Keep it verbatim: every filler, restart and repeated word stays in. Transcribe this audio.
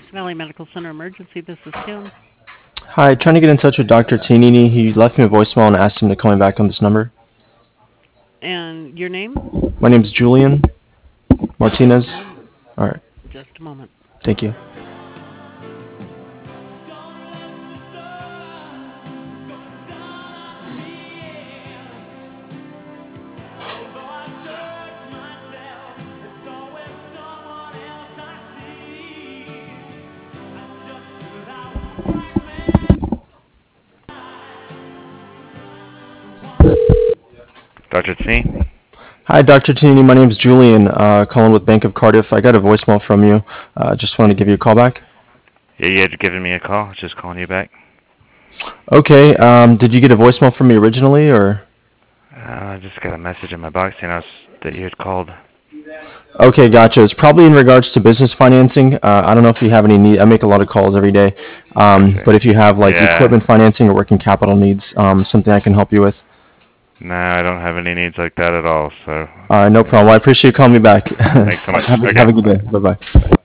West Valley Medical Center Emergency. This is Kim. Hi, trying to get in touch with Doctor Tinini. He left me a voicemail and asked him to call me back on this number. And your name? My name's Julian Martinez. All right, Just a moment. thank you. Doctor T? Hi, Doctor Tinini. My name's Julian, uh, calling with Bank of Cardiff. I got a voicemail from you. Uh, just wanted to give you a call back. Yeah, you had given me a call. I was just calling you back. Okay. Um, did you get a voicemail from me originally, or? Uh, I just got a message in my box saying I was, that you had called. Okay, gotcha. It's probably in regards to business financing. Uh, I don't know if you have any need. I make a lot of calls every day, um, Okay. but if you have like Yeah. equipment financing or working capital needs, um, something I can help you with. No, I don't have any needs like that at all, so. All right, no problem. Well, I appreciate you calling me back. Thanks so much. have, a- Okay. have a good day. Bye bye.